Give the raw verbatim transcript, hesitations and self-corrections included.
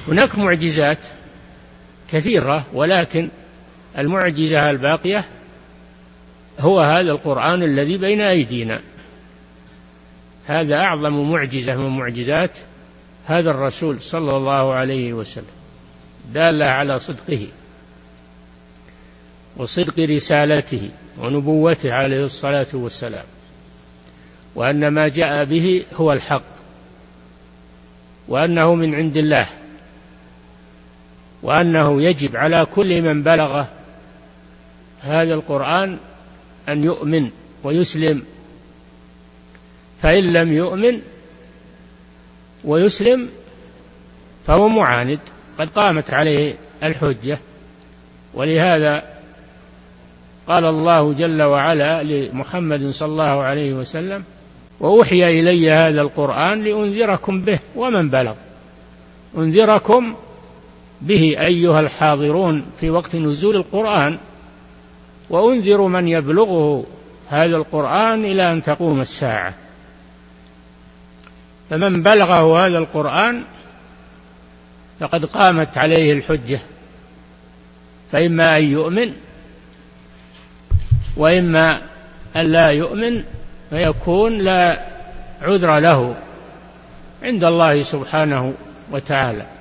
هناك معجزات كثيرة، ولكن المعجزة الباقية هو هذا القرآن الذي بين أيدينا. هذا أعظم معجزة من معجزات هذا الرسول صلى الله عليه وسلم، دالة على صدقه وصدق رسالته ونبوته عليه الصلاة والسلام، وأن ما جاء به هو الحق، وأنه من عند الله، وأنه يجب على كل من بلغ هذا القرآن أن يؤمن ويسلم، فإن لم يؤمن ويسلم فهو معاند، قد قامت عليه الحجة. ولهذا قال الله جل وعلا لمحمد صلى الله عليه وسلم: وأوحي إلي هذا القرآن لأنذركم به ومن بلغ. أنذركم به أيها الحاضرون في وقت نزول القرآن، وأنذر من يبلغه هذا القرآن إلى أن تقوم الساعة. فمن بلغه هذا القرآن فقد قامت عليه الحجة، فإما أن يؤمن وإما أن لا يؤمن، فيكون لا عذر له عند الله سبحانه وتعالى.